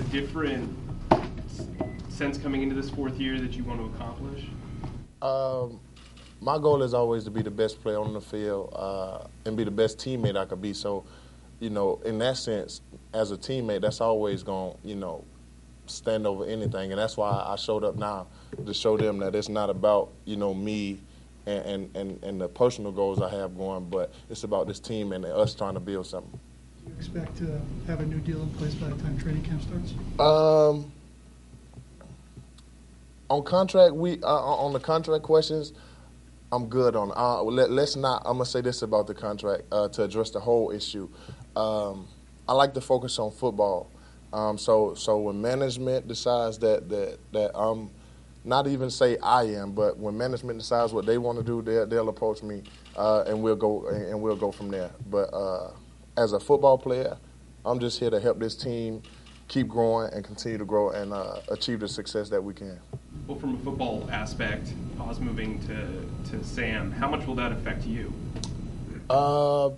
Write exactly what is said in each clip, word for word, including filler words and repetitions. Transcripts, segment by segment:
different sense coming into this fourth year that you want to accomplish? Um, my goal is always to be the best player on the field uh, and be the best teammate I could be. So, you know, in that sense, as a teammate, that's always going to, you know, stand over anything. And that's why I showed up now, to show them that it's not about, you know, me and, and, and, and the personal goals I have going, but it's about this team and us trying to build something. Do you expect to have a new deal in place by the time training camp starts? Um, on contract, we uh, on the contract questions, I'm good on. Uh, let, let's not. I'm gonna say this about the contract uh, to address the whole issue. Um, I like to focus on football. Um, so so when management decides that that that I'm not even say I am, but when management decides what they want to do, they'll, they'll approach me uh, and we'll go and we'll go from there. But uh, as a football player, I'm just here to help this team keep growing and continue to grow and uh, achieve the success that we can. Well, from a football aspect, Oz moving to, to Sam, how much will that affect you? Uh,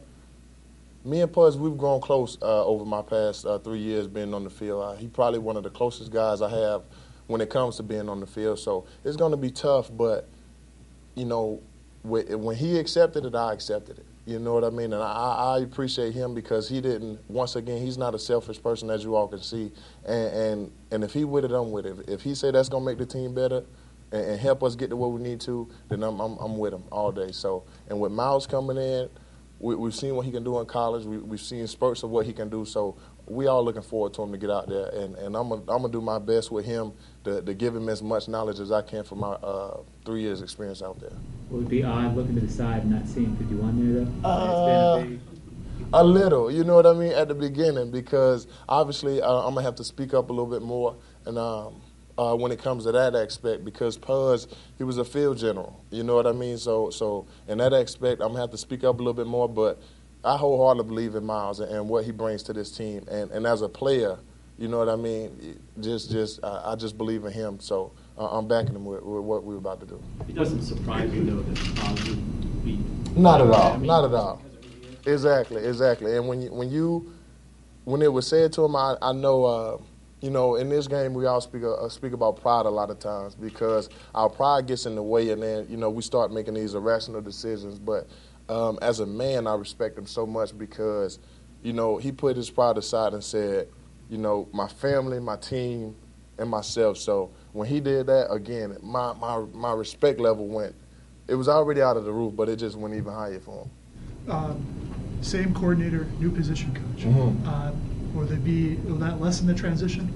me and Puz, we've grown close uh, over my past uh, three years being on the field. Uh, he's probably one of the closest guys I have when it comes to being on the field. So it's going to be tough, but, you know, when he accepted it, I accepted it. You know what I mean? And I, I appreciate him because he didn't, once again, he's not a selfish person, as you all can see. And and, and if he with it, I'm with it. If he say that's going to make the team better and, and help us get to where we need to, then I'm, I'm, I'm with him all day. So, and with Miles coming in, we, we've seen what he can do in college. We, we've seen spurts of what he can do. So we all looking forward to him to get out there. And, and I'm going I'm to do my best with him to, to give him as much knowledge as I can from my uh, three years experience out there. Would it be odd looking to the side and not seeing fifty-one there, though? Uh, it's been a, big... a little, you know what I mean, at the beginning, because obviously uh, I'm going to have to speak up a little bit more and um, uh, when it comes to that aspect, because Puz, he was a field general, you know what I mean? So, so in that aspect, I'm going to have to speak up a little bit more, but I wholeheartedly believe in Miles and, and what he brings to this team. And, and as a player, you know what I mean, just, just uh, I just believe in him, so uh, I'm backing him with, with what we're about to do. It doesn't surprise me, though, that Oz would be... Not at all, I mean, not at all. Exactly, exactly. And when you, when you, when it was said to him, I, I know, uh, you know, in this game we all speak uh, speak about pride a lot of times because our pride gets in the way, and then you know we start making these irrational decisions. But um, as a man, I respect him so much because, you know, he put his pride aside and said, you know, my family, my team, and myself. So when he did that, again, my my my respect level went. It was already out of the roof, but it just went even higher for him. Um, same coordinator, new position coach. Mm-hmm. Uh, will there be, will that lessen the transition?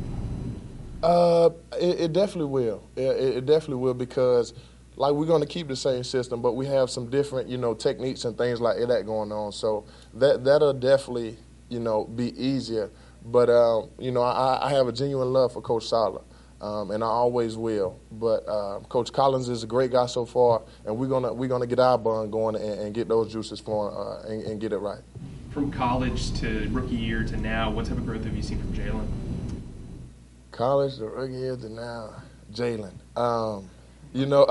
Uh, it, it definitely will. It, it definitely will because, like, we're going to keep the same system, but we have some different, you know, techniques and things like that going on. So that that'll definitely, you know, be easier. But uh, you know, I, I have a genuine love for Coach Saleh. Um, and I always will. But uh, Coach Collins is a great guy so far, and we're gonna we're gonna get our bun going and, and get those juices flowing uh, and, and get it right. From college to rookie year to now, what type of growth have you seen from Jalen? College to rookie year to now, Jalen. Um, you know,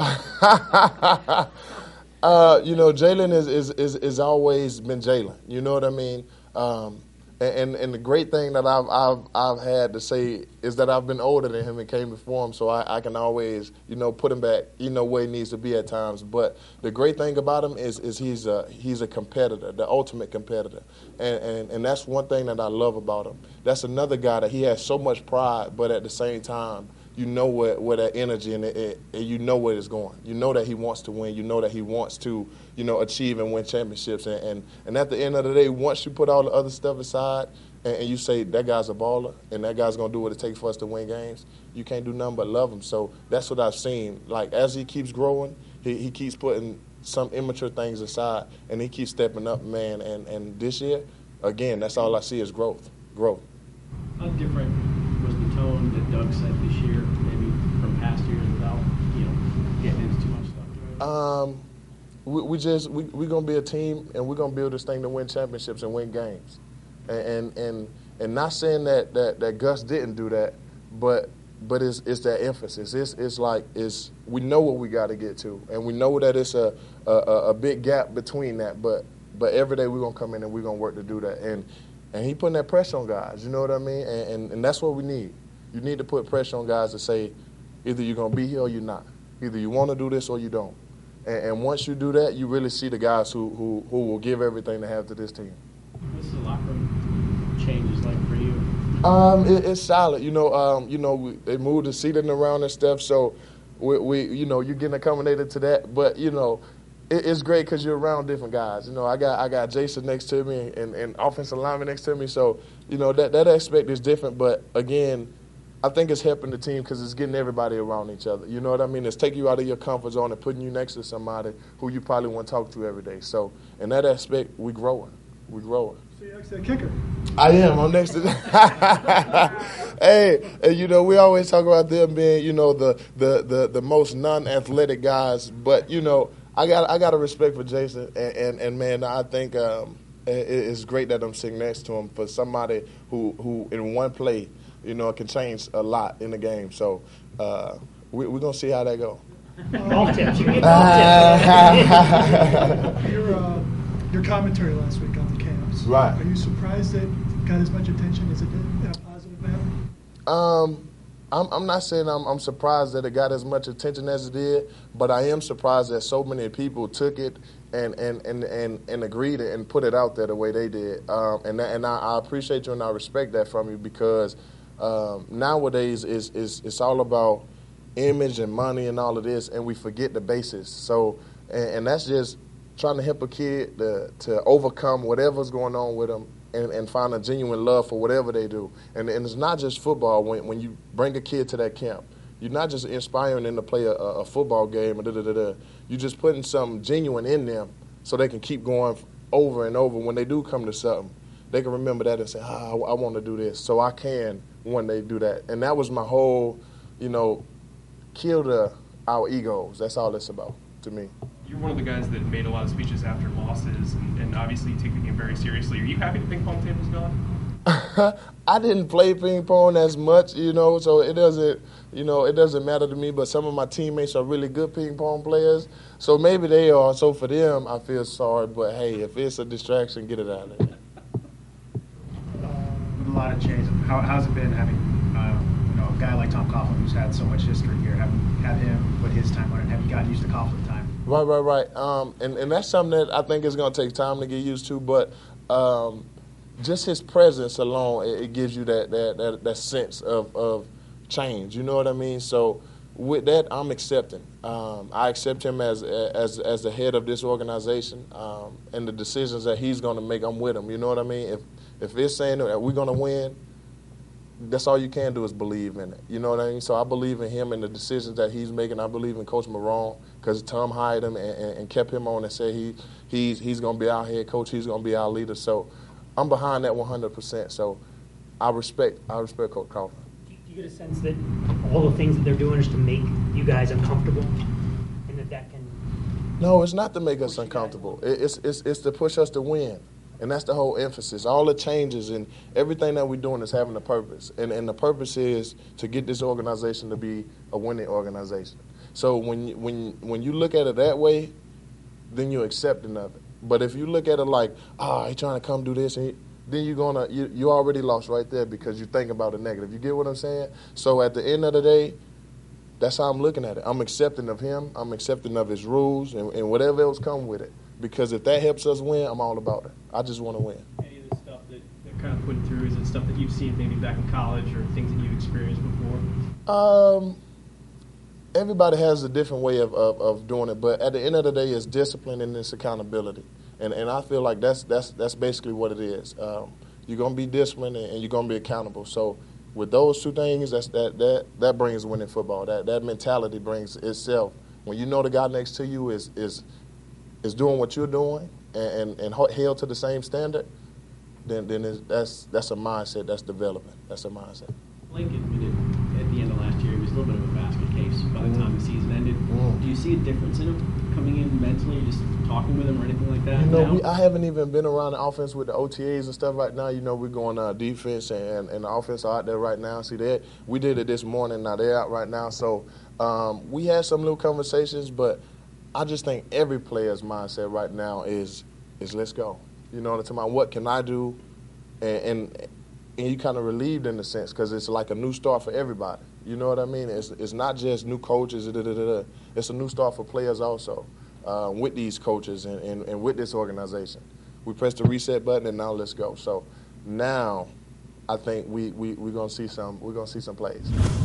uh, you know, Jalen is, is is is always been Jalen. You know what I mean? Um, And, and the great thing that I've, I've I've had to say is that I've been older than him and came before him, so I, I can always, you know, put him back, you know, where he needs to be at times. But the great thing about him is is he's a he's a competitor, the ultimate competitor, and, and and that's one thing that I love about him. That's another guy that he has so much pride, but at the same time, you know where, where that energy and, it, it, and you know where it's going. You know that he wants to win. You know that he wants to, you know, achieve and win championships. And, and, and at the end of the day, once you put all the other stuff aside and, and you say that guy's a baller and that guy's going to do what it takes for us to win games, you can't do nothing but love him. So that's what I've seen. Like, as he keeps growing, he, he keeps putting some immature things aside and he keeps stepping up, man. And, and this year, again, that's all I see is growth, growth. How different was the tone that Doug set this year, maybe from past years, without, you know, getting into too much stuff? Um, we, we just we we're gonna be a team, and we're gonna build this thing to win championships and win games, and and and, and not saying that, that, that Gus didn't do that, but but it's it's that emphasis. It's it's like it's we know what we got to get to, and we know that it's a, a a big gap between that, but but every day we're gonna come in and we're gonna work to do that, and. And he putting that pressure on guys, you know what I mean? And, and, and that's what we need. You need to put pressure on guys to say, either you're going to be here or you're not. Either you want to do this or you don't. And, and once you do that, you really see the guys who, who, who will give everything they have to this team. What's the locker room changes like for you? Um, it, it's solid. You know, um, you know, we, they moved the seating around and stuff, so we, we you know, you're getting accommodated to that. But you know, it, it's great because you're around different guys. You know, I got I got Jason next to me and, and offensive lineman next to me, so you know that that aspect is different. But again, I think it's helping the team because it's getting everybody around each other. You know what I mean? It's taking you out of your comfort zone and putting you next to somebody who you probably want to talk to every day. So in that aspect, we growing. We growing. So you're next to the kicker. I am. I'm next to Hey, and you know, we always talk about them being, you know, the the the, the most non-athletic guys. But, you know, I got I got a respect for Jason. And, and, and man, I think um, it, it's great that I'm sitting next to him for somebody who, who in one play, you know, can change a lot in the game. So uh, we, we're going to see how that goes. Golf tips. You can get golf tips. Your, uh, your commentary last week on the camps. Right. Are you surprised it got as much attention as it did in a positive manner? Um, I'm, I'm not saying I'm, I'm surprised that it got as much attention as it did, but I am surprised that so many people took it and and, and, and, and agreed and put it out there the way they did. Um, and that, and I, I appreciate you and I respect that from you because um, nowadays it's, it's, it's all about image and money and all of this, and we forget the basics. So, and, and that's just trying to help a kid to, to overcome whatever's going on with them and, and find a genuine love for whatever they do. And, and it's not just football. When, when you bring a kid to that camp, you're not just inspiring them to play a, a football game or da-da-da-da. You're just putting something genuine in them so they can keep going over and over. When they do come to something, they can remember that and say, ah, I, I want to do this. So I can when they do that. And that was my whole, you know, kill the, our egos. That's all it's about to me. You're one of the guys that made a lot of speeches after losses, and, and obviously you take the game very seriously. Are you happy the ping pong table's gone? I didn't play ping pong as much, you know, so it doesn't, you know, it doesn't matter to me. But some of my teammates are really good ping pong players, so maybe they are. So for them, I feel sorry. But hey, if it's a distraction, get it out of there. With a lot of change, how, how's it been having, uh, you know, a guy like Tom Coughlin who's had so much history here, having had him put his time on it, have you gotten used to Coughlin time? Right, right, right. Um, and, and that's something that I think is going to take time to get used to. But um, just his presence alone, it, it gives you that that, that, that sense of, of change. You know what I mean? So with that, I'm accepting. Um, I accept him as as as the head of this organization, um, and the decisions that he's going to make, I'm with him. You know what I mean? If if it's saying that we're going to win, that's all you can do is believe in it. You know what I mean? So I believe in him and the decisions that he's making. I believe in Coach Marrone because Tom hired him and, and, and kept him on and said he he's he's going to be our head coach. He's going to be our leader. So I'm behind that one hundred percent. So I respect I respect Coach Coughlin. Do you get a sense that all the things that they're doing is to make you guys uncomfortable, and that that can? No, it's not to make us uncomfortable. It, it's it's it's to push us to win. And that's the whole emphasis. All the changes and everything that we're doing is having a purpose. And, and the purpose is to get this organization to be a winning organization. So when you, when, when you look at it that way, then you're accepting of it. But if you look at it like, ah, oh, he's trying to come do this, and he, then you're gonna you, you already lost right there because you think about the negative. You get what I'm saying? So at the end of the day, that's how I'm looking at it. I'm accepting of him. I'm accepting of his rules and, and whatever else come with it. Because if that helps us win, I'm all about it. I just want to win. Any of the stuff that they're kind of putting through, is it stuff that you've seen maybe back in college or things that you've experienced before? Um, everybody has a different way of, of, of doing it, but at the end of the day, it's discipline and it's accountability. And and I feel like that's that's that's basically what it is. Um, you're gonna be disciplined and you're gonna be accountable. So with those two things, that's that that that brings winning football. That that mentality brings itself. When you know the guy next to you is is is doing what you're doing and, and, and held to the same standard, then then it's, that's that's a mindset that's developing. That's a mindset. Blake admitted at the end of last year he was a little bit of a basket case by the Mm. time the season ended. Mm. Do you see a difference in him coming in mentally, or just talking with him or anything like that? You know, now? we, I haven't even been around the offense with the O T As and stuff right now. You know, we're going uh, defense and, and the offense are out there right now. See, that we did it this morning. Now they're out right now. So um, we had some little conversations, but I just think every player's mindset right now is is let's go. You know what I'm talking about? What can I do? And, and and you kind of relieved in a sense because it's like a new start for everybody. You know what I mean? It's it's not just new coaches. Da, da, da, da. It's a new start for players also uh, with these coaches and, and, and with this organization. We pressed the reset button and now let's go. So now I think we we we're gonna see some we're gonna see some plays.